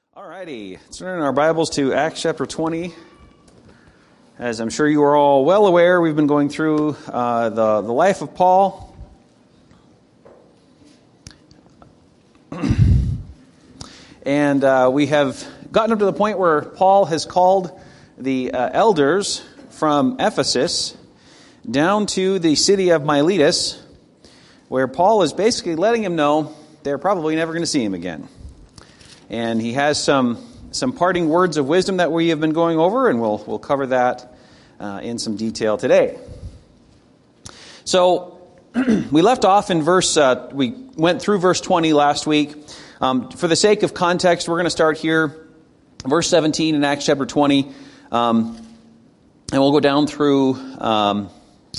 Alrighty, let's turn our Bibles to Acts chapter 20. As I'm sure you are all well aware, we've been going through the life of Paul. And we have gotten up to the point where Paul has called the elders from Ephesus down to the city of Miletus, where Paul is basically letting him know they're probably never going to see him again. And he has some parting words of wisdom that we have been going over, and we'll cover that in some detail today. So we left off in we went through verse 20 last week. For the sake of context, we're going to start here, verse 17 in Acts chapter 20, and we'll go down through. We'll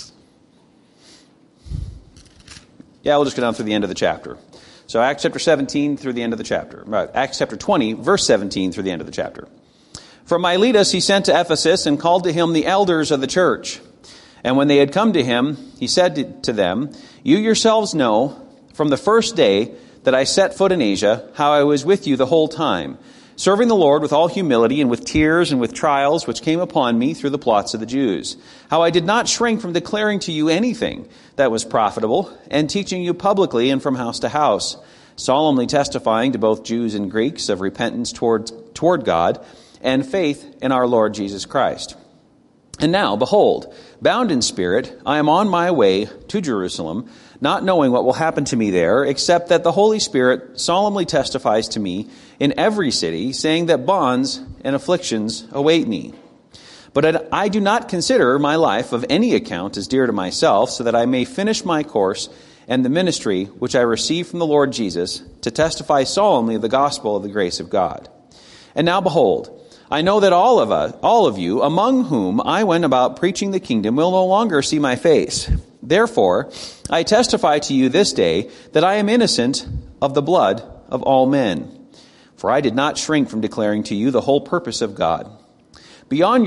just go down through the end of the chapter. So Acts chapter 17 through the end of the chapter. Acts chapter 20, verse 17 through the end of the chapter. From Miletus he sent to Ephesus and called to him the elders of the church. And when they had come to him, he said to them, "You yourselves know from the first day that I set foot in Asia, how I was with you the whole time, serving the Lord with all humility and with tears and with trials which came upon me through the plots of the Jews. How I did not shrink from declaring to you anything that was profitable, and teaching you publicly and from house to house, solemnly testifying to both Jews and Greeks of repentance toward God and faith in our Lord Jesus Christ. And now, behold, bound in spirit, I am on my way to Jerusalem, not knowing what will happen to me there, except that the Holy Spirit solemnly testifies to me in every city, saying that bonds and afflictions await me. But I do not consider my life of any account as dear to myself, so that I may finish my course and the ministry which I received from the Lord Jesus, to testify solemnly of the gospel of the grace of God. And now behold, I know that all of you, among whom I went about preaching the kingdom, will no longer see my face. Therefore, I testify to you this day that I am innocent of the blood of all men. For I did not shrink from declaring to you the whole purpose of God. Be on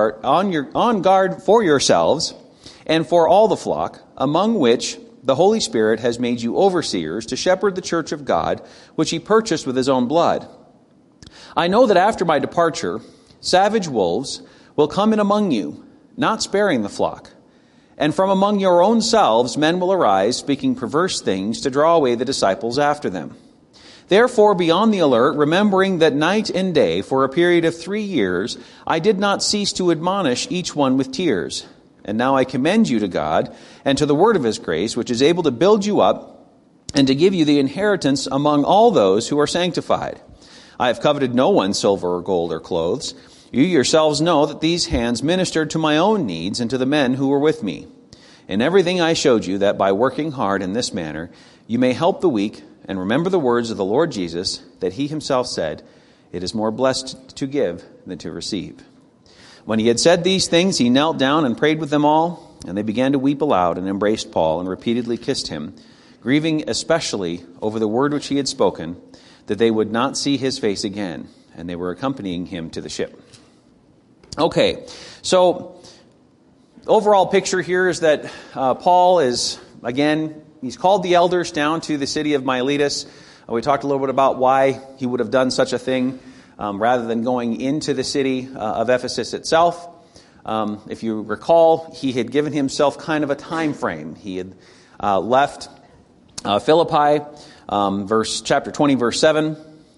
guard for yourselves and for all the flock, among which the Holy Spirit has made you overseers to shepherd the church of God, which he purchased with his own blood. I know that after my departure, savage wolves will come in among you, not sparing the flock. And from among your own selves men will arise, speaking perverse things to draw away the disciples after them. Therefore be on the alert, remembering that night and day, for a period of 3 years, I did not cease to admonish each one with tears. And now I commend you to God and to the word of his grace, which is able to build you up and to give you the inheritance among all those who are sanctified. I have coveted no one's silver or gold or clothes. You yourselves know that these hands ministered to my own needs and to the men who were with me. In everything I showed you that by working hard in this manner, you may help the weak, and remember the words of the Lord Jesus, that he himself said, it is more blessed to give than to receive. When he had said these things, he knelt down and prayed with them all, and they began to weep aloud and embraced Paul and repeatedly kissed him, grieving especially over the word which he had spoken, that they would not see his face again, and they were accompanying him to the ship. Okay, so overall picture here is that Paul is, again, he's called the elders down to the city of Miletus. We talked a little bit about why he would have done such a thing rather than going into the city of Ephesus itself. If you recall, he had given himself kind of a time frame. He had left Philippi, chapter 20, verse 7.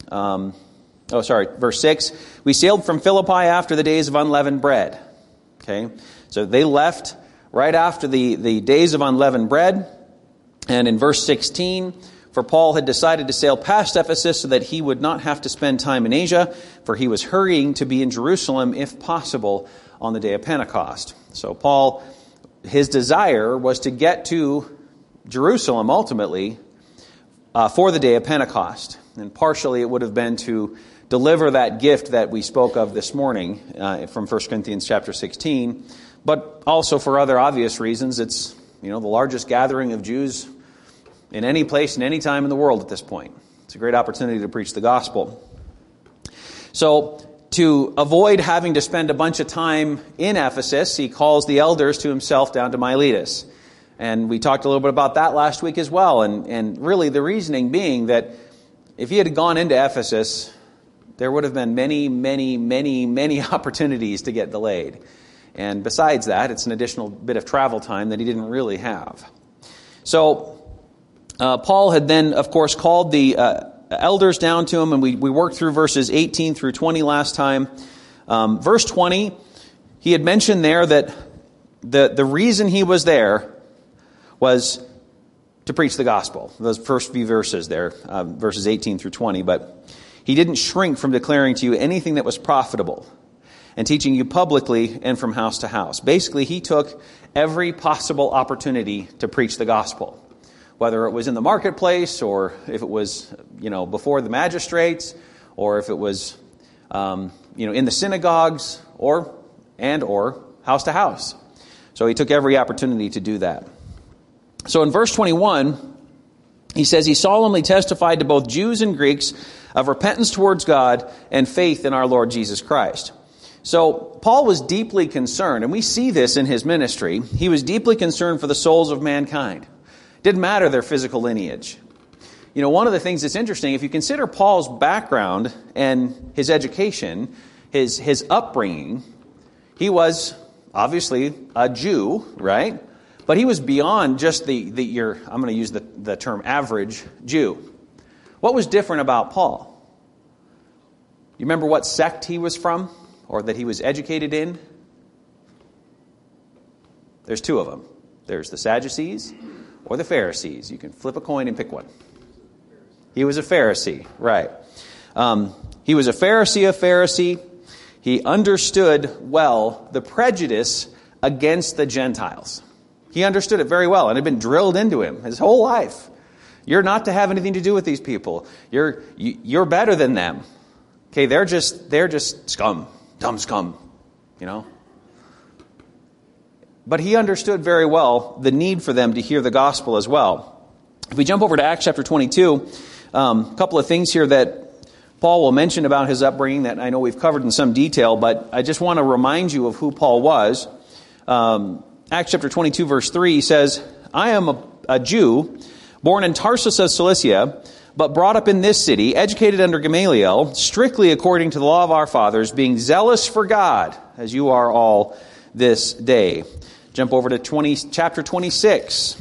Verse 6. We sailed from Philippi after the days of unleavened bread. Okay, so they left right after the days of unleavened bread. And in verse 16, for Paul had decided to sail past Ephesus so that he would not have to spend time in Asia, for he was hurrying to be in Jerusalem, if possible, on the day of Pentecost. So Paul, his desire was to get to Jerusalem ultimately for the day of Pentecost. And partially it would have been to deliver that gift that we spoke of this morning from 1 Corinthians chapter 16, but also for other obvious reasons. It's, the largest gathering of Jews in any place and any time in the world at this point. It's a great opportunity to preach the gospel. So to avoid having to spend a bunch of time in Ephesus, he calls the elders to himself down to Miletus. And we talked a little bit about that last week as well. And really the reasoning being that if he had gone into Ephesus, there would have been many, many, many, many opportunities to get delayed. And besides that, it's an additional bit of travel time that he didn't really have. So Paul had then, of course, called the elders down to him, and we worked through verses 18 through 20 last time. Verse 20, he had mentioned there that the reason he was there was to preach the gospel. Those first few verses there, verses 18 through 20. But he didn't shrink from declaring to you anything that was profitable and teaching you publicly and from house to house. Basically, he took every possible opportunity to preach the gospel, whether it was in the marketplace or if it was, before the magistrates, or if it was, in the synagogues or house to house. So he took every opportunity to do that. So in verse 21, he says, he solemnly testified to both Jews and Greeks of repentance towards God and faith in our Lord Jesus Christ. So Paul was deeply concerned, and we see this in his ministry. He was deeply concerned for the souls of mankind. Didn't matter their physical lineage. One of the things that's interesting, if you consider Paul's background and his education, his upbringing, he was obviously a Jew, right? But he was beyond just I'm going to use the term average Jew. What was different about Paul? You remember what sect he was from, or that he was educated in? There's two of them. There's the Sadducees or the Pharisees. You can flip a coin and pick one. He was a Pharisee, right. He was a Pharisee. He understood well the prejudice against the Gentiles. He understood it very well, and it had been drilled into him his whole life. You're not to have anything to do with these people. You're better than them. Okay, they're just scum, dumb scum, But he understood very well the need for them to hear the gospel as well. If we jump over to Acts chapter 22, a couple of things here that Paul will mention about his upbringing that I know we've covered in some detail, but I just want to remind you of who Paul was. Acts chapter 22, verse 3 says, I am a Jew, born in Tarsus of Cilicia, but brought up in this city, educated under Gamaliel, strictly according to the law of our fathers, being zealous for God, as you are all this day. Jump over to chapter 26.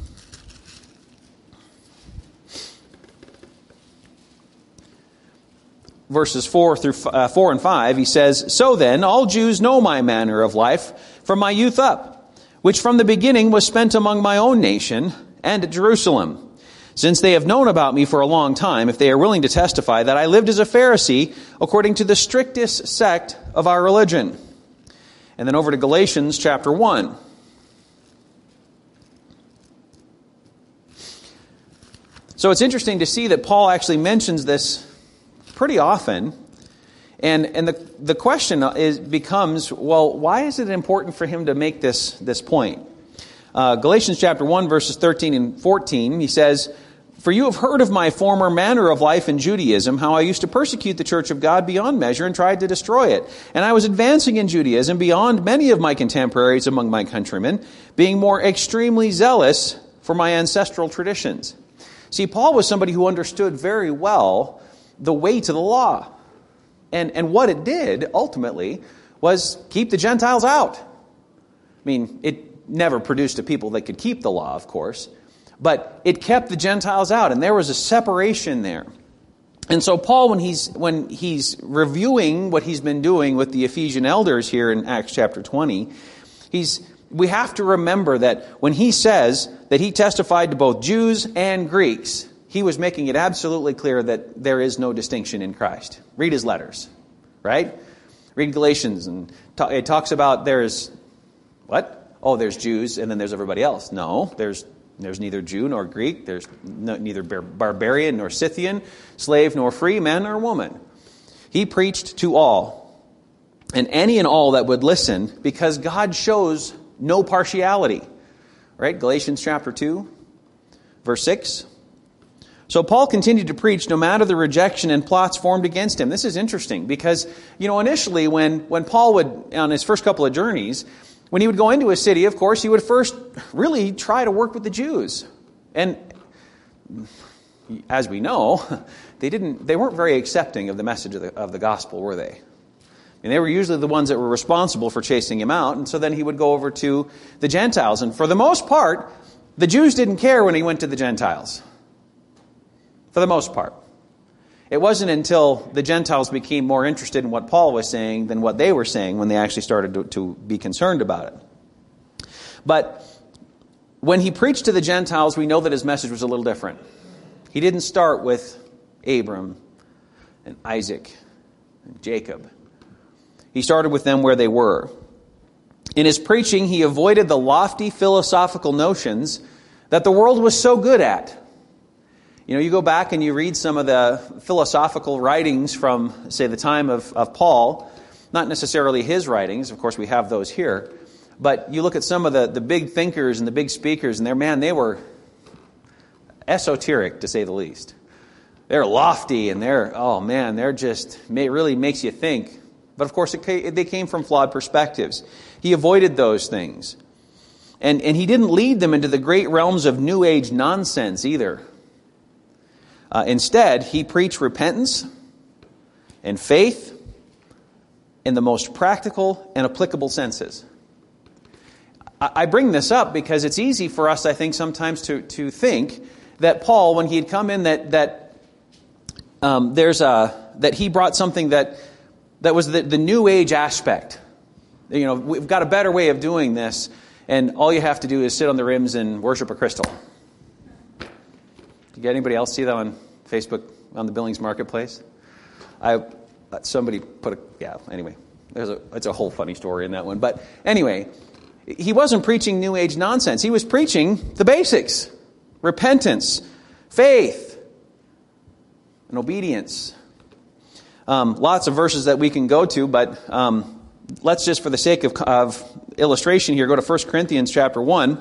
Verses 4 and 5, he says, So then, all Jews know my manner of life from my youth up, which from the beginning was spent among my own nation and at Jerusalem. Since they have known about me for a long time, if they are willing to testify that I lived as a Pharisee according to the strictest sect of our religion. And then over to Galatians chapter 1. So it's interesting to see that Paul actually mentions this pretty often. And the question becomes, well, why is it important for him to make this point? Galatians chapter 1, verses 13 and 14, he says, For you have heard of my former manner of life in Judaism, how I used to persecute the church of God beyond measure and tried to destroy it. And I was advancing in Judaism beyond many of my contemporaries among my countrymen, being more extremely zealous for my ancestral traditions. See, Paul was somebody who understood very well the weight of the law. And what it did, ultimately, was keep the Gentiles out. I mean, it never produced a people that could keep the law, of course. But it kept the Gentiles out, and there was a separation there. And so Paul, when he's reviewing what he's been doing with the Ephesian elders here in Acts chapter 20, we have to remember that when he says that he testified to both Jews and Greeks, he was making it absolutely clear that there is no distinction in Christ. Read his letters, right? Read Galatians, and it talks about there's, what? Oh, there's Jews, and then there's everybody else. No, there's neither Jew nor Greek. There's neither barbarian nor Scythian, slave nor free, man nor woman. He preached to all, and any and all that would listen, because God shows no partiality. Right? Galatians chapter 2, verse 6. So Paul continued to preach no matter the rejection and plots formed against him. This is interesting because, initially when Paul would, on his first couple of journeys, when he would go into a city, of course, he would first really try to work with the Jews. And as we know, they weren't very accepting of the message of the gospel, were they? And they were usually the ones that were responsible for chasing him out. And so then he would go over to the Gentiles. And for the most part, the Jews didn't care when he went to the Gentiles. For the most part. It wasn't until the Gentiles became more interested in what Paul was saying than what they were saying when they actually started to be concerned about it. But when he preached to the Gentiles, we know that his message was a little different. He didn't start with Abram and Isaac and Jacob. He started with them where they were. In his preaching, he avoided the lofty philosophical notions that the world was so good at. You know, you go back and you read some of the philosophical writings from, say, the time of Paul, not necessarily his writings, of course we have those here, but you look at some of the big thinkers and the big speakers, and they were esoteric, to say the least. They're lofty, and they're just, it really makes you think. But of course, they came from flawed perspectives. He avoided those things. And he didn't lead them into the great realms of New Age nonsense either. Instead, he preached repentance and faith in the most practical and applicable senses. I bring this up because it's easy for us, I think, sometimes to think that Paul, when he had come in, that he brought something that was the New Age aspect. You know, we've got a better way of doing this, and all you have to do is sit on the rims and worship a crystal. Did anybody else see that on Facebook, on the Billings Marketplace? Somebody anyway. It's a whole funny story in that one. But anyway, he wasn't preaching New Age nonsense. He was preaching the basics. Repentance, faith, and obedience. Lots of verses that we can go to, but let's just, for the sake of illustration here, go to 1 Corinthians chapter 1.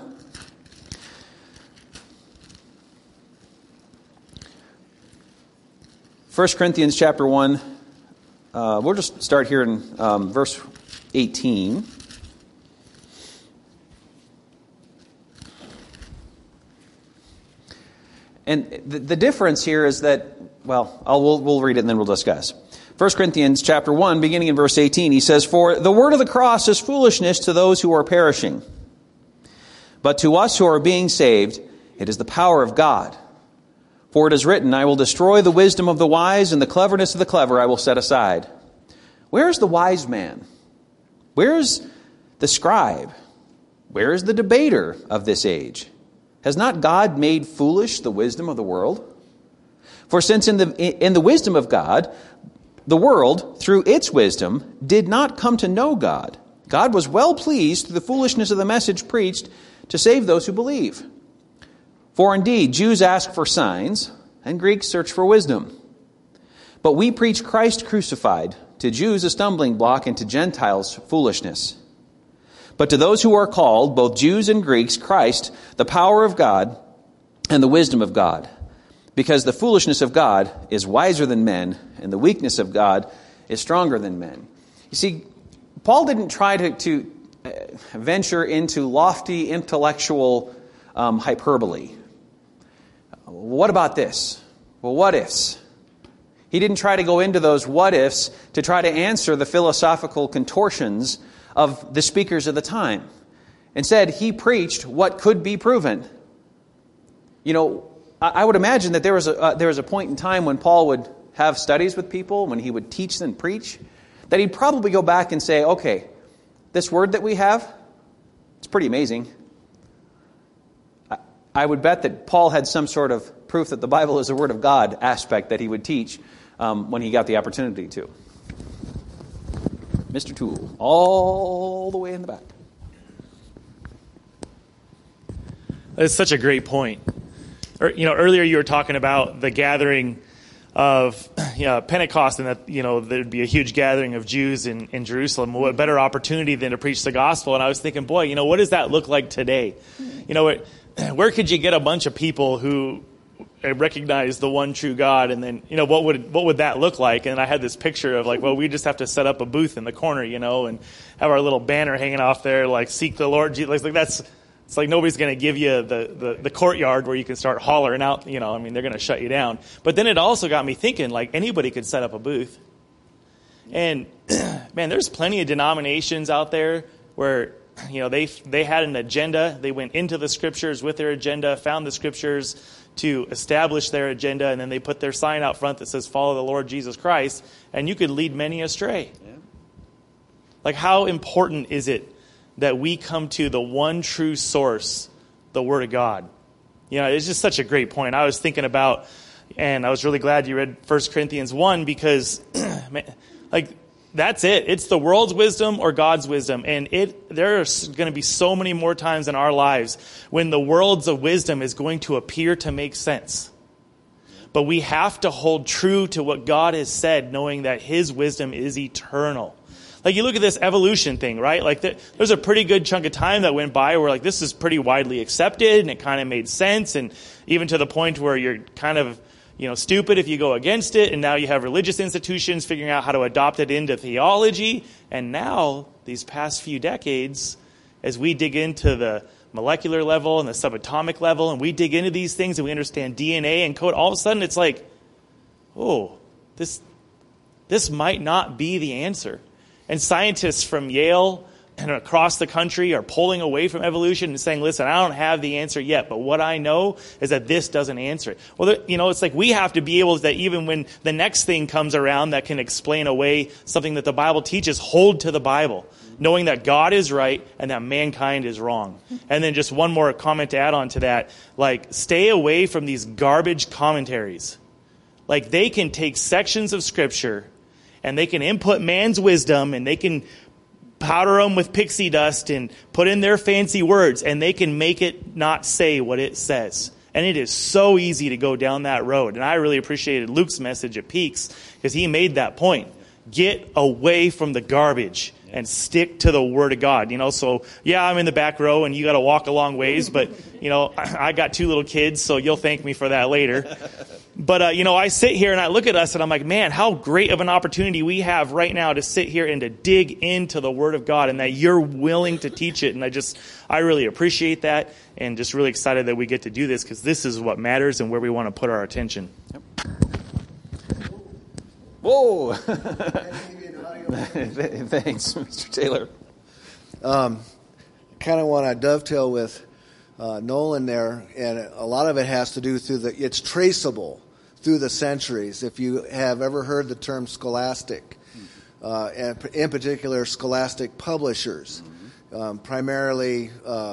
1 Corinthians chapter 1, we'll just start here in verse 18. And the difference here is that, we'll read it and then we'll discuss. 1 Corinthians chapter 1, beginning in verse 18, he says, "For the word of the cross is foolishness to those who are perishing. But to us who are being saved, it is the power of God. For it is written, I will destroy the wisdom of the wise, and the cleverness of the clever I will set aside. Where is the wise man? Where is the scribe? Where is the debater of this age? Has not God made foolish the wisdom of the world? For since in the wisdom of God, the world, through its wisdom, did not come to know God, God was well pleased through the foolishness of the message preached to save those who believe. For indeed, Jews ask for signs, and Greeks search for wisdom. But we preach Christ crucified, to Jews a stumbling block, and to Gentiles foolishness. But to those who are called, both Jews and Greeks, Christ, the power of God and the wisdom of God. Because the foolishness of God is wiser than men, and the weakness of God is stronger than men." You see, Paul didn't try to venture into lofty intellectual hyperbole. What about this? Well, what ifs? He didn't try to go into those what ifs to try to answer the philosophical contortions of the speakers of the time. Instead, he preached what could be proven. You know, I would imagine that there was a point in time when Paul would have studies with people, when he would teach and preach, that he'd probably go back and say, okay, this word that we have, it's pretty amazing. I would bet that Paul had some sort of proof that the Bible is the Word of God aspect that he would teach when he got the opportunity to. Mr. Toole, all the way in the back. That's such a great point. Earlier you were talking about the gathering of Pentecost, and that there'd be a huge gathering of Jews in Jerusalem. What better opportunity than to preach the gospel? And I was thinking, boy, what does that look like today? Where could you get a bunch of people who recognize the one true God, and then what would that look like? And I had this picture of we just have to set up a booth in the corner, and have our little banner hanging off there, like "Seek the Lord." Like that's It's like nobody's going to give you the courtyard where you can start hollering out, they're going to shut you down. But then it also got me thinking, like, anybody could set up a booth. And, man, there's plenty of denominations out there where, they had an agenda. They went into the Scriptures with their agenda, found the Scriptures to establish their agenda, and then they put their sign out front that says, follow the Lord Jesus Christ, and you could lead many astray. Yeah. Like, how important is it that we come to the one true source, the Word of God? It's just such a great point. I was thinking about, and I was really glad you read 1 Corinthians 1 because, that's it. It's the world's wisdom or God's wisdom. And there's going to be so many more times in our lives when the world's of wisdom is going to appear to make sense. But we have to hold true to what God has said, knowing that His wisdom is eternal. Like, you look at this evolution thing, right? Like, there's a pretty good chunk of time that went by where, like, this is pretty widely accepted, and it kind of made sense, and even to the point where you're kind of, stupid if you go against it, and now you have religious institutions figuring out how to adopt it into theology. And now, these past few decades, as we dig into the molecular level and the subatomic level, and we dig into these things and we understand DNA and code, all of a sudden it's like, oh, this might not be the answer. And scientists from Yale and across the country are pulling away from evolution and saying, listen, I don't have the answer yet, but what I know is that this doesn't answer it. Well, it's like we have to be able to, even when the next thing comes around that can explain away something that the Bible teaches, hold to the Bible, knowing that God is right and that mankind is wrong. And then just one more comment to add on to that, like, stay away from these garbage commentaries. Like, they can take sections of Scripture and they can input man's wisdom and they can powder them with pixie dust and put in their fancy words, and they can make it not say what it says. And it is so easy to go down that road. And I really appreciated Luke's message at Peaks because he made that point. Get away from the garbage and stick to the Word of God. So, yeah, I'm in the back row and you got to walk a long ways, but, I got 2 little kids, so you'll thank me for that later. But, I sit here and I look at us and I'm like, man, how great of an opportunity we have right now to sit here and to dig into the Word of God, and that you're willing to teach it. And I really appreciate that, and just really excited that we get to do this, because this is what matters and where we want to put our attention. Yep. Whoa. Thanks, Mr. Taylor. Kind of want to dovetail with Nolan there, and a lot of it has to do it's traceable through the centuries. If you have ever heard the term scholastic, and in particular scholastic publishers, primarily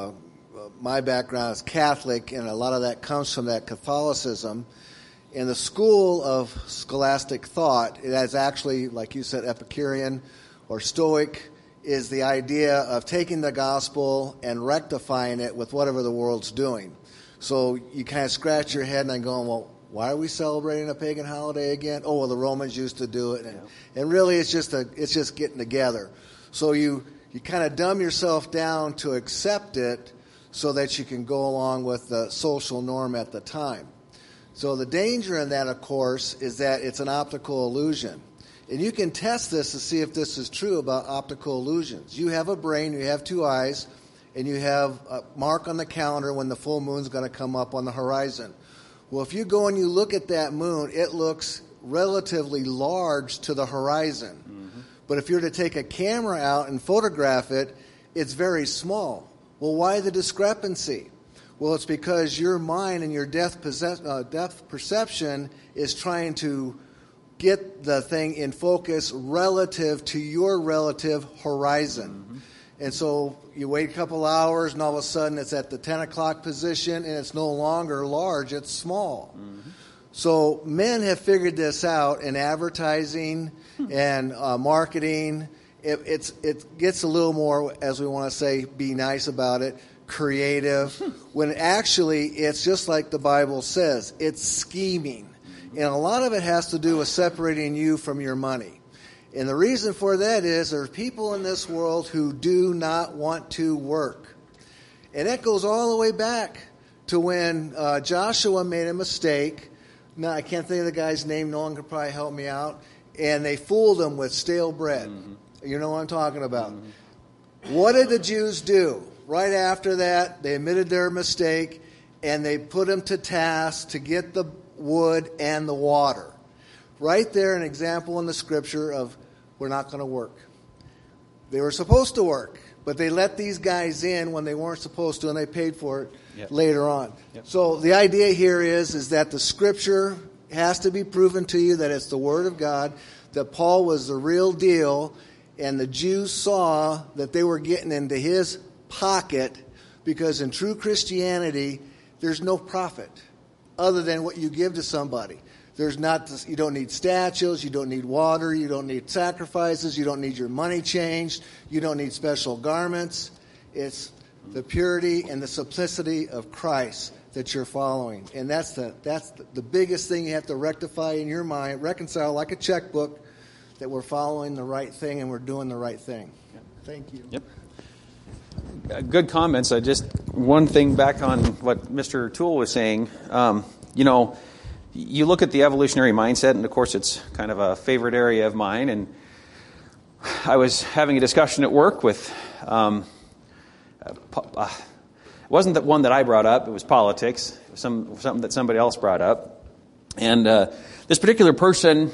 my background is Catholic, and a lot of that comes from that Catholicism. In the school of scholastic thought, it has actually, like you said, Epicurean or Stoic, is the idea of taking the gospel and rectifying it with whatever the world's doing. So you kind of scratch your head and I'm going, well, why are we celebrating a pagan holiday again? Oh, well, the Romans used to do it. And really it's just getting together. So you kind of dumb yourself down to accept it so that you can go along with the social norm at the time. So the danger in that, of course, is that it's an optical illusion. And you can test this to see if this is true about optical illusions. You have a brain, you have 2 eyes, and you have a mark on the calendar when the full moon's going to come up on the horizon. Well, if you go and you look at that moon, it looks relatively large to the horizon. Mm-hmm. But if you're to take a camera out and photograph it, it's very small. Well, why the discrepancy? Well, it's because your mind and your depth perception is trying to get the thing in focus relative to your relative horizon. Mm-hmm. And so you wait a couple hours, and all of a sudden it's at the 10 o'clock position, and it's no longer large, it's small. Mm-hmm. So men have figured this out in advertising and marketing. It gets a little more, as we want to say, be nice about it, creative, when actually it's just like the Bible says, it's scheming. And a lot of it has to do with separating you from your money. And the reason for that is there are people in this world who do not want to work. And that goes all the way back to when Joshua made a mistake. Now, I can't think of the guy's name. No one could probably help me out. And they fooled him with stale bread. Mm-hmm. You know what I'm talking about. Mm-hmm. What did the Jews do? right after that, they admitted their mistake, and they put them to task to get the wood and the water. Right there, an example in the Scripture of we're not going to work. They were supposed to work, but they let these guys in when they weren't supposed to, and they paid for it later on. Yep. So the idea here is that the Scripture has to be proven to you that it's the Word of God, that Paul was the real deal, and the Jews saw that they were getting into his pocket, because in true Christianity, there's no profit other than what you give to somebody. You don't need statues, you don't need water, you don't need sacrifices, you don't need your money changed, you don't need special garments. It's the purity and the simplicity of Christ that you're following. And that's the biggest thing you have to rectify in your mind, reconcile like a checkbook, that we're following the right thing and we're doing the right thing. Yep. Thank you. Yep. Good comments. Just one thing back on what Mr. Toole was saying. You look at the evolutionary mindset, and of course it's kind of a favorite area of mine. And I was having a discussion at work with, it wasn't the one that I brought up, it was politics. It was something that somebody else brought up. And this particular person,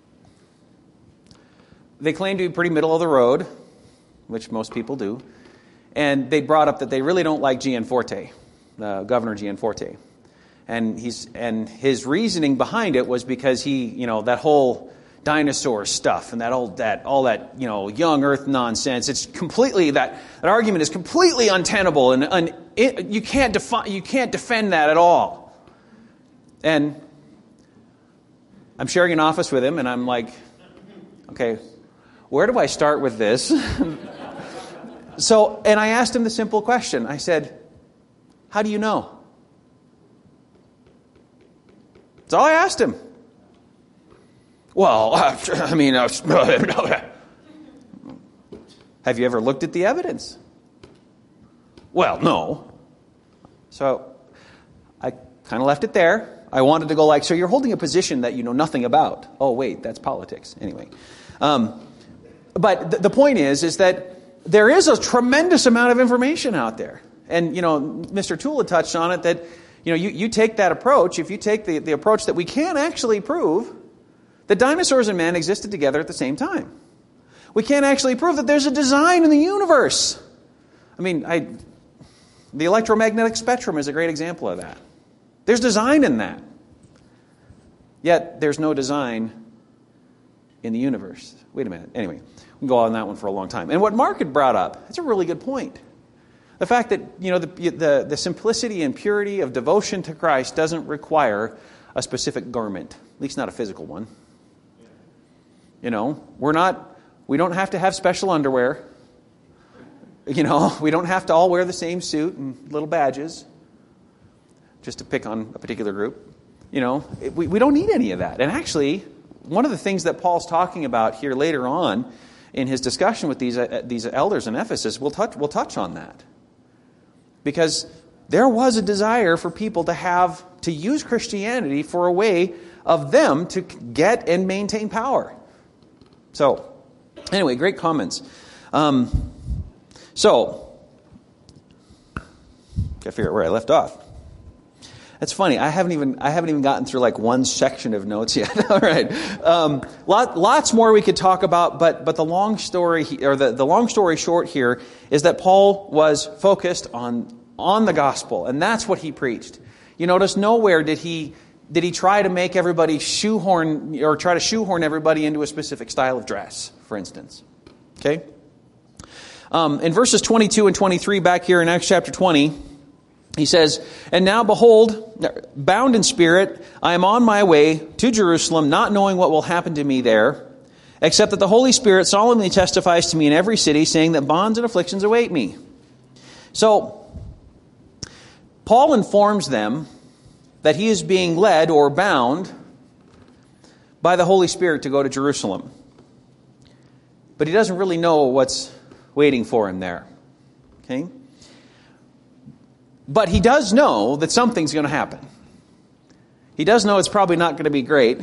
they claim to be pretty middle of the road, which most people do. And they brought up that they really don't like Gianforte, Governor Gianforte. And his reasoning behind it was because that whole dinosaur stuff and all that young Earth nonsense. It's completely that argument is completely untenable, and you can't defend that at all. And I'm sharing an office with him, and I'm like, okay, where do I start with this? And I asked him the simple question. I said, how do you know? That's all I asked him. Well, have you ever looked at the evidence? Well, no. So I kind of left it there. I wanted to go so you're holding a position that you know nothing about. Oh, wait, that's politics. Anyway. But the point is that there is a tremendous amount of information out there. And, Mr. Toole had touched on it that, you take that approach. If you take the approach that we can't actually prove that dinosaurs and man existed together at the same time. We can't actually prove that there's a design in the universe. The electromagnetic spectrum is a great example of that. There's design in that. Yet, there's no design in the universe. Wait a minute. Anyway, we can go on that one for a long time. And what Mark had brought up, that's a really good point. The fact that, the simplicity and purity of devotion to Christ doesn't require a specific garment, at least not a physical one. We don't have to have special underwear. We don't have to all wear the same suit and little badges, just to pick on a particular group. We don't need any of that. And actually, one of the things that Paul's talking about here later on in his discussion with these elders in Ephesus, we'll touch on that. Because there was a desire for people to use Christianity for a way of them to get and maintain power. So, anyway, great comments. Gotta figure out where I left off. That's funny. I haven't even gotten through one section of notes yet. All right, lots more we could talk about, but the long story the long story short here is that Paul was focused on the gospel, and that's what he preached. You notice nowhere did he try to make everybody shoehorn everybody into a specific style of dress, for instance. Okay. In verses 22 and 23 back here in Acts chapter 20. He says, "And now behold, bound in spirit, I am on my way to Jerusalem, not knowing what will happen to me there, except that the Holy Spirit solemnly testifies to me in every city, saying that bonds and afflictions await me." So, Paul informs them that he is being led or bound by the Holy Spirit to go to Jerusalem. But he doesn't really know what's waiting for him there. Okay? But he does know that something's going to happen. He does know it's probably not going to be great.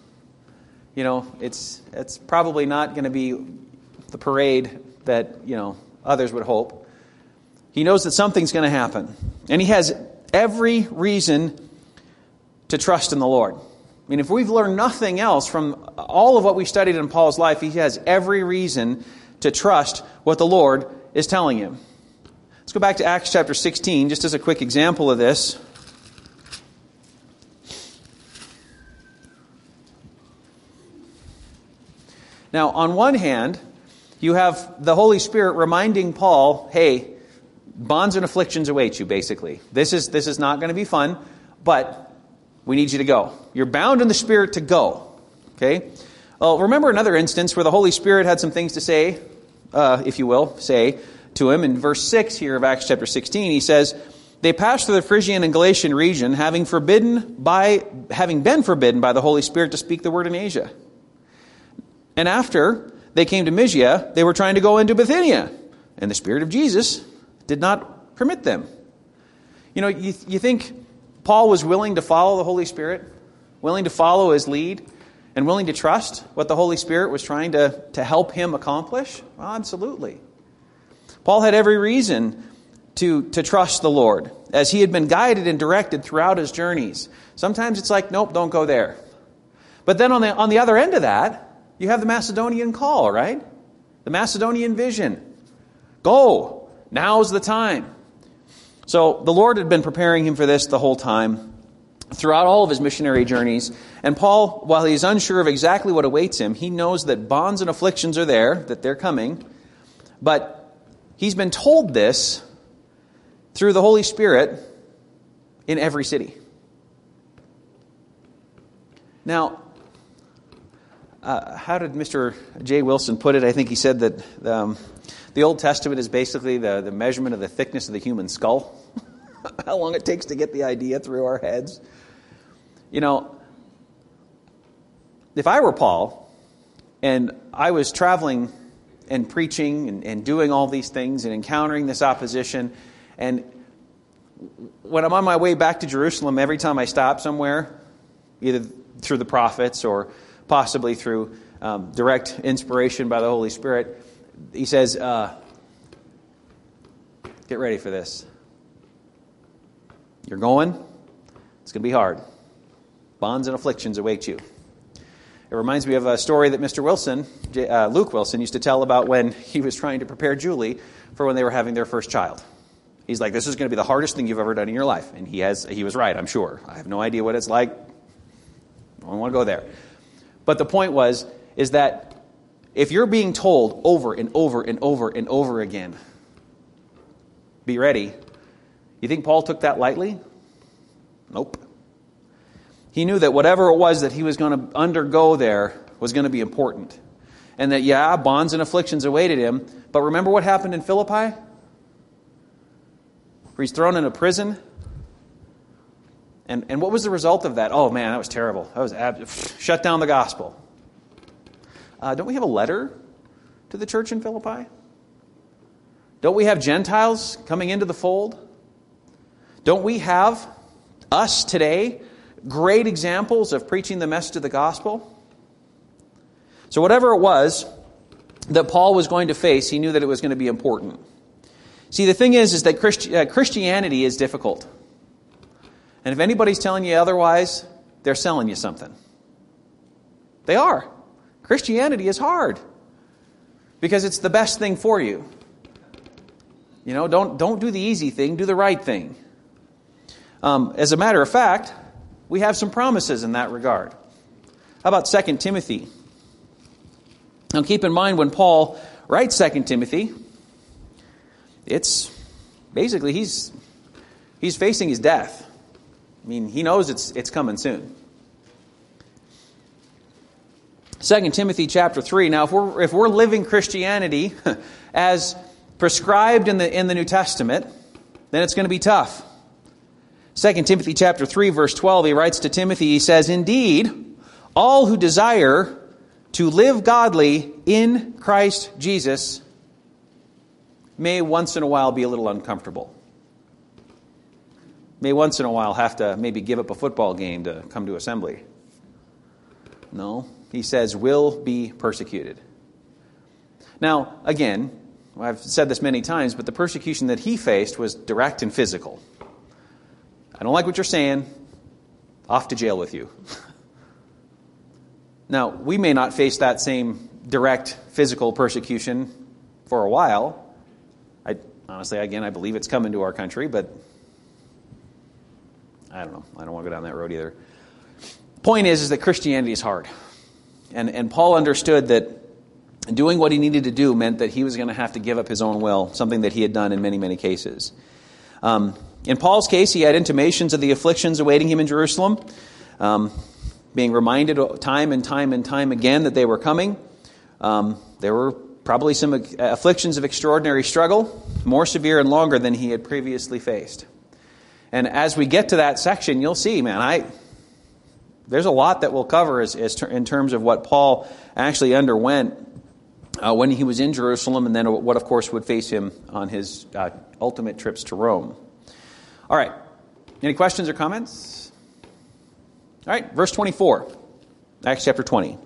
It's probably not going to be the parade that, others would hope. He knows that something's going to happen. And he has every reason to trust in the Lord. I mean, if we've learned nothing else from all of what we studied in Paul's life, he has every reason to trust what the Lord is telling him. Let's go back to Acts chapter 16, just as a quick example of this. Now, on one hand, you have the Holy Spirit reminding Paul, hey, bonds and afflictions await you, basically. This is not going to be fun, but we need you to go. You're bound in the Spirit to go. Okay? Well, remember another instance where the Holy Spirit had some things to say, if you will, say to him. In verse 6 here of Acts chapter 16, he says, they passed through the Phrygian and Galatian region, having been forbidden by the Holy Spirit to speak the word in Asia. And after they came to Mysia, they were trying to go into Bithynia, and the Spirit of Jesus did not permit them. You know, you think Paul was willing to follow the Holy Spirit, willing to follow his lead, and willing to trust what the Holy Spirit was trying to help him accomplish? Well, absolutely. Paul had every reason to trust the Lord, as he had been guided and directed throughout his journeys. Sometimes it's like, nope, don't go there. But then on the other end of that, you have the Macedonian call, right? The Macedonian vision. Go. Now's the time. So the Lord had been preparing him for this the whole time, throughout all of his missionary journeys. And Paul, while he's unsure of exactly what awaits him, he knows that bonds and afflictions are there, that they're coming. But he's been told this through the Holy Spirit in every city. Now, how did Mr. J. Wilson put it? I think he said that the Old Testament is basically the measurement of the thickness of the human skull. How long it takes to get the idea through our heads. You know, if I were Paul, and I was traveling and preaching and doing all these things and encountering this opposition, and when I'm on my way back to Jerusalem, every time I stop somewhere, either through the prophets or possibly through direct inspiration by the Holy Spirit, he says, get ready for this. You're going. It's going to be hard. Bonds and afflictions await you. It reminds me of a story that Mr. Wilson, Luke Wilson, used to tell about when he was trying to prepare Julie for when they were having their first child. He's like, this is going to be the hardest thing you've ever done in your life. And he was right, I'm sure. I have no idea what it's like. I don't want to go there. But the point is that if you're being told over and over and over and over again, be ready, you think Paul took that lightly? Nope. He knew that whatever it was that he was going to undergo there was going to be important. And that, yeah, bonds and afflictions awaited him. But remember what happened in Philippi? Where he's thrown into prison. And what was the result of that? Oh, man, that was terrible. That was shut down the gospel. Don't we have a letter to the church in Philippi? Don't we have Gentiles coming into the fold? Don't we have, us today, great examples of preaching the message of the gospel? So whatever it was that Paul was going to face, he knew that it was going to be important. See, the thing is that Christianity is difficult. And if anybody's telling you otherwise, they're selling you something. They are. Christianity is hard. Because it's the best thing for you. You know, don't do the easy thing, do the right thing. As a matter of fact, we have some promises in that regard. How about 2 Timothy? Now keep in mind when Paul writes 2 Timothy, it's basically he's facing his death. I mean, he knows it's coming soon. 2 Timothy chapter 3. Now, if we're living Christianity as prescribed in the New Testament, then it's going to be tough. 2 Timothy chapter 3, verse 12, he writes to Timothy, he says, indeed, all who desire to live godly in Christ Jesus may once in a while be a little uncomfortable. May once in a while have to maybe give up a football game to come to assembly. No, he says will be persecuted. Now, again, I've said this many times, but the persecution that he faced was direct and physical. I don't like what you're saying. Off to jail with you. Now, we may not face that same direct physical persecution for a while. Honestly, again, I believe it's coming to our country, but I don't know. I don't want to go down that road either. Point is that Christianity is hard. And Paul understood that doing what he needed to do meant that he was going to have to give up his own will, something that he had done in many, many cases. In Paul's case, he had intimations of the afflictions awaiting him in Jerusalem, being reminded time and time and time again that they were coming. There were probably some afflictions of extraordinary struggle, more severe and longer than he had previously faced. And as we get to that section, you'll see, there's a lot that we'll cover in terms of what Paul actually underwent when he was in Jerusalem, and then what, of course, would face him on his ultimate trips to Rome. All right. Any questions or comments? All right. Verse 24. Acts chapter 20.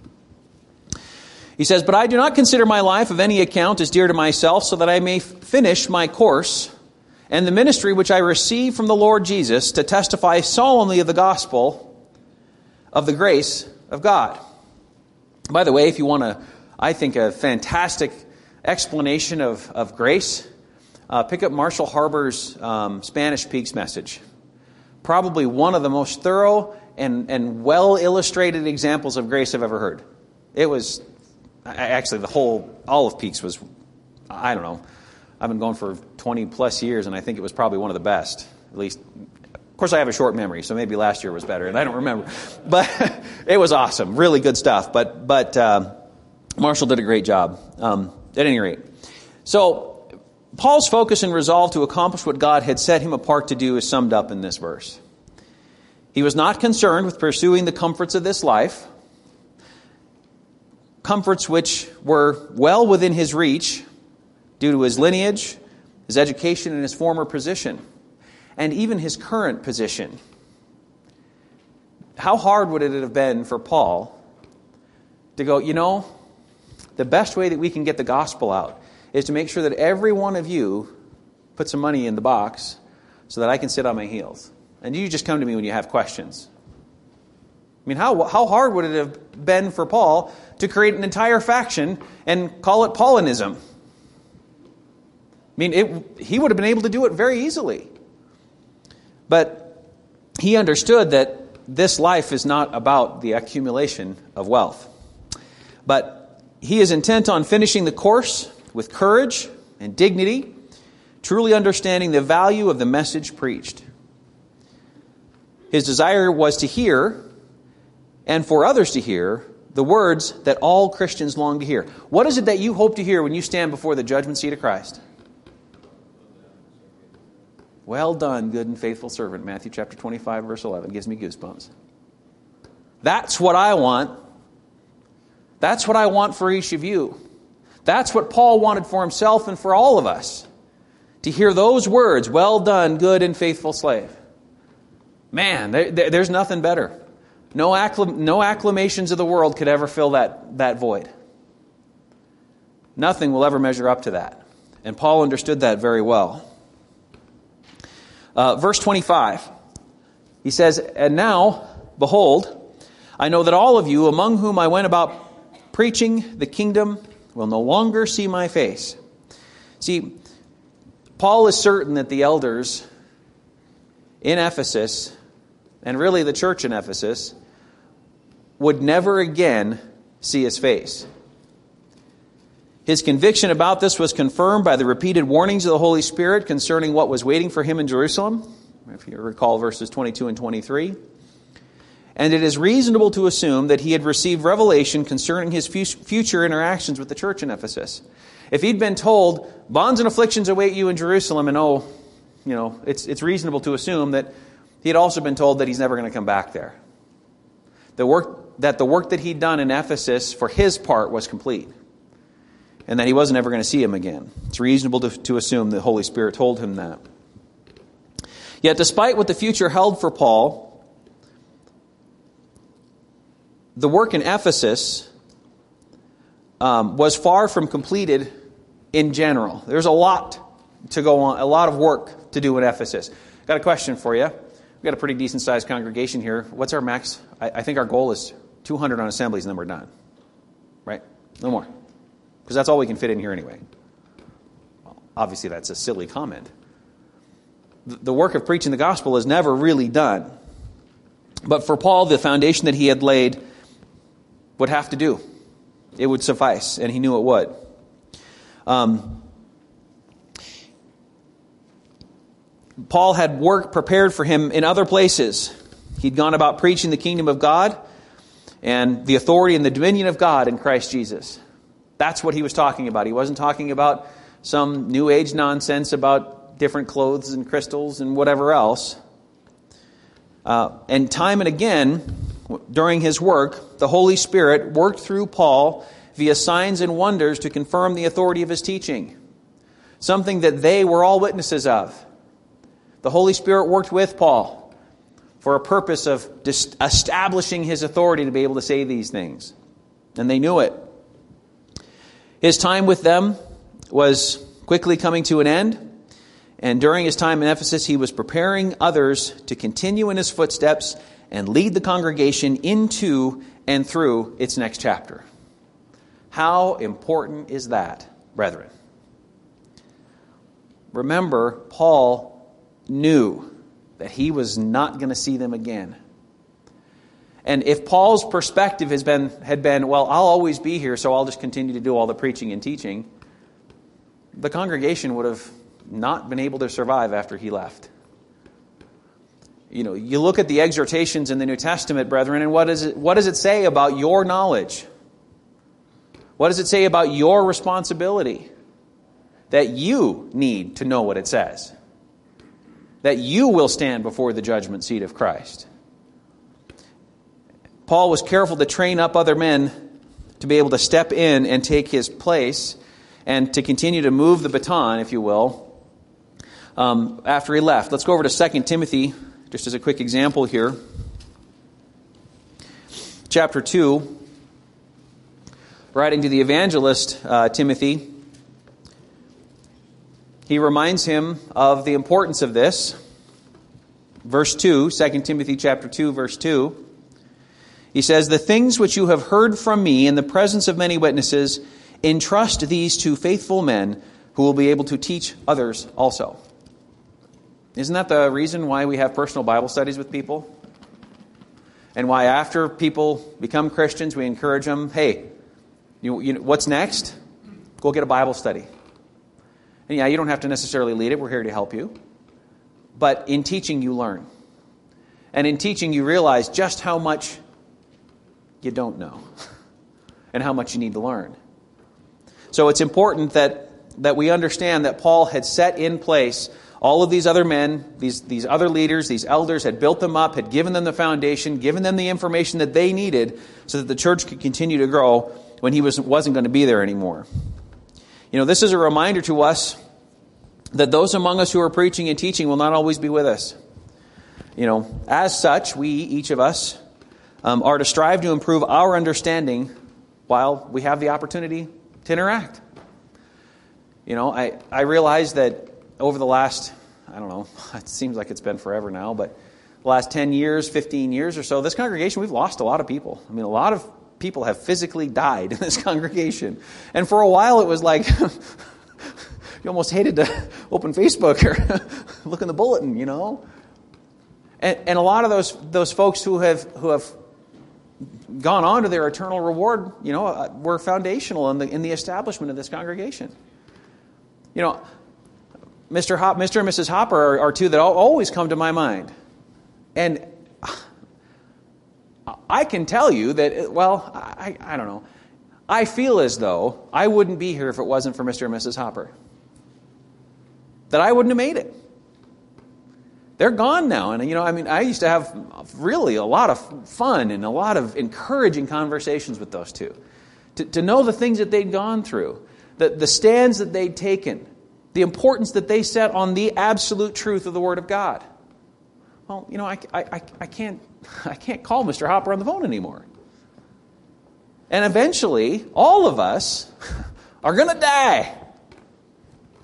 He says, "But I do not consider my life of any account as dear to myself, so that I may finish my course and the ministry which I received from the Lord Jesus to testify solemnly of the gospel of the grace of God." By the way, if you want a fantastic explanation of grace, pick up Marshall Harbor's Spanish Peaks message. Probably one of the most thorough and well-illustrated examples of grace I've ever heard. It was, actually, all of Peaks was, I don't know, I've been going for 20 plus years, and I think it was probably one of the best. At least, of course, I have a short memory, so maybe last year was better, and I don't remember. But it was awesome, really good stuff. But Marshall did a great job, at any rate. So Paul's focus and resolve to accomplish what God had set him apart to do is summed up in this verse. He was not concerned with pursuing the comforts of this life, comforts which were well within his reach due to his lineage, his education, and his former position, and even his current position. How hard would it have been for Paul to go, the best way that we can get the gospel out is to make sure that every one of you put some money in the box so that I can sit on my heels. And you just come to me when you have questions. How hard would it have been for Paul to create an entire faction and call it Paulinism? He would have been able to do it very easily. But he understood that this life is not about the accumulation of wealth. But he is intent on finishing the course with courage and dignity, truly understanding the value of the message preached. His desire was to hear, and for others to hear, the words that all Christians long to hear. What is it that you hope to hear when you stand before the judgment seat of Christ? Well done, good and faithful servant. Matthew chapter 25, verse 11. Gives me goosebumps. That's what I want. That's what I want for each of you. That's what Paul wanted for himself and for all of us. To hear those words, well done, good and faithful slave. Man, there's nothing better. No acclamations of the world could ever fill that void. Nothing will ever measure up to that. And Paul understood that very well. Verse 25, he says, "And now, behold, I know that all of you among whom I went about preaching the kingdom will no longer see my face." See, Paul is certain that the elders in Ephesus, and really the church in Ephesus, would never again see his face. His conviction about this was confirmed by the repeated warnings of the Holy Spirit concerning what was waiting for him in Jerusalem, if you recall verses 22 and 23. And it is reasonable to assume that he had received revelation concerning his future interactions with the church in Ephesus. If he'd been told, bonds and afflictions await you in Jerusalem, and it's reasonable to assume that he had also been told that he's never going to come back there. The work that he'd done in Ephesus for his part was complete, and that he wasn't ever going to see him again. It's reasonable to assume the Holy Spirit told him that. Yet despite what the future held for Paul, the work in Ephesus was far from completed in general. There's a lot to go on, a lot of work to do in Ephesus. Got a question for you. We've got a pretty decent-sized congregation here. What's our max? I think our goal is 200 on assemblies, and then we're done. Right? No more. Because that's all we can fit in here anyway. Well, obviously, that's a silly comment. The work of preaching the gospel is never really done. But for Paul, the foundation that he had laid would have to do. It would suffice, and he knew it would. Paul had work prepared for him in other places. He'd gone about preaching the kingdom of God and the authority and the dominion of God in Christ Jesus. That's what he was talking about. He wasn't talking about some New Age nonsense about different clothes and crystals and whatever else. And time and again, during his work, the Holy Spirit worked through Paul via signs and wonders to confirm the authority of his teaching. Something that they were all witnesses of. The Holy Spirit worked with Paul for a purpose of establishing his authority to be able to say these things. And they knew it. His time with them was quickly coming to an end. And during his time in Ephesus, he was preparing others to continue in his footsteps and lead the congregation into and through its next chapter. How important is that, brethren? Remember, Paul knew that he was not going to see them again. And if Paul's perspective had been, well, I'll always be here, so I'll just continue to do all the preaching and teaching, the congregation would have not been able to survive after he left. You know, you look at the exhortations in the New Testament, brethren, and what does it say about your knowledge? What does it say about your responsibility? That you need to know what it says. That you will stand before the judgment seat of Christ. Paul was careful to train up other men to be able to step in and take his place and to continue to move the baton, if you will, after he left. Let's go over to 2 Timothy, just as a quick example here. Chapter 2, writing to the evangelist Timothy, he reminds him of the importance of this. Verse 2, 2 Timothy chapter 2, verse 2. He says, "The things which you have heard from me in the presence of many witnesses, entrust these to faithful men who will be able to teach others also." Isn't that the reason why we have personal Bible studies with people? And why after people become Christians, we encourage them, hey, what's next? Go get a Bible study. And yeah, you don't have to necessarily lead it. We're here to help you. But in teaching, you learn. And in teaching, you realize just how much you don't know and how much you need to learn. So it's important that we understand that Paul had set in place all of these other men, these other leaders, these elders, had built them up, had given them the foundation, given them the information that they needed so that the church could continue to grow when he wasn't going to be there anymore. You know, this is a reminder to us that those among us who are preaching and teaching will not always be with us. You know, as such, we, each of us, are to strive to improve our understanding while we have the opportunity to interact. You know, I realize that over the last, I don't know, it seems like it's been forever now, but the last 10 years, 15 years or so, this congregation, we've lost a lot of people. I mean, a lot of people have physically died in this congregation. And for a while, it was like, you almost hated to open Facebook or look in the bulletin, you know. And a lot of those folks who have gone on to their eternal reward, you know, were foundational in the establishment of this congregation. You know, Mr. and Mrs. Hopper are two that always come to my mind. And I can tell you that, well, I don't know. I feel as though I wouldn't be here if it wasn't for Mr. and Mrs. Hopper. That I wouldn't have made it. They're gone now. And, you know, I mean, I used to have really a lot of fun and a lot of encouraging conversations with those two. To know the things that they'd gone through, the stands that they'd taken, the importance that they set on the absolute truth of the Word of God. Well, you know, I can't call Mr. Hopper on the phone anymore. And eventually, all of us are going to die.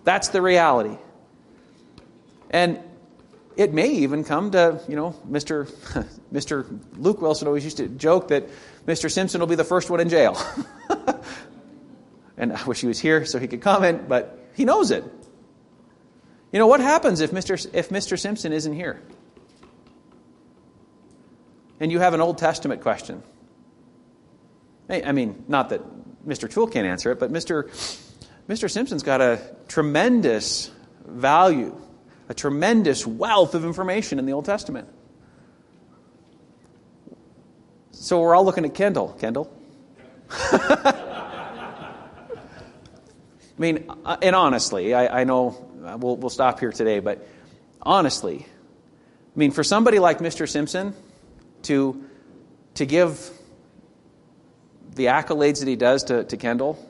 That's the reality. And it may even come to, Mr. Luke Wilson always used to joke that Mr. Simpson will be the first one in jail. And I wish he was here so he could comment, but he knows it. What happens if Mr. Simpson isn't here? And you have an Old Testament question. I mean, not that Mr. Toole can't answer it, but Mr. Simpson's got a tremendous value, a tremendous wealth of information in the Old Testament. So we're all looking at Kendall. Kendall? I mean, and honestly, I know we'll stop here today, but honestly, I mean, for somebody like Mr. Simpson to give the accolades that he does to Kendall,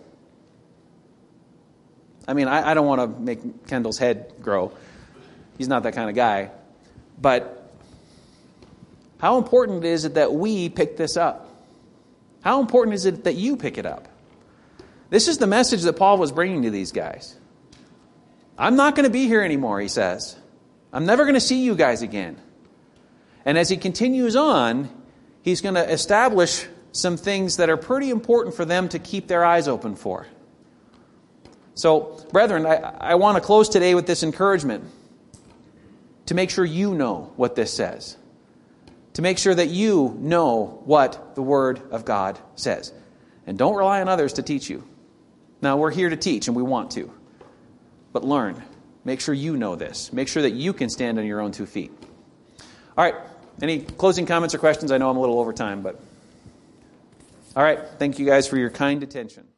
I mean, I don't want to make Kendall's head grow. He's not that kind of guy. But how important is it that we pick this up? How important is it that you pick it up? This is the message that Paul was bringing to these guys. I'm not going to be here anymore, he says. I'm never going to see you guys again. And as he continues on, he's going to establish some things that are pretty important for them to keep their eyes open for. So, brethren, I want to close today with this encouragement to make sure you know what this says. To make sure that you know what the Word of God says. And don't rely on others to teach you. Now, we're here to teach, and we want to. But learn. Make sure you know this. Make sure that you can stand on your own 2 feet. All right. Any closing comments or questions? I know I'm a little over time, but... All right. Thank you guys for your kind attention.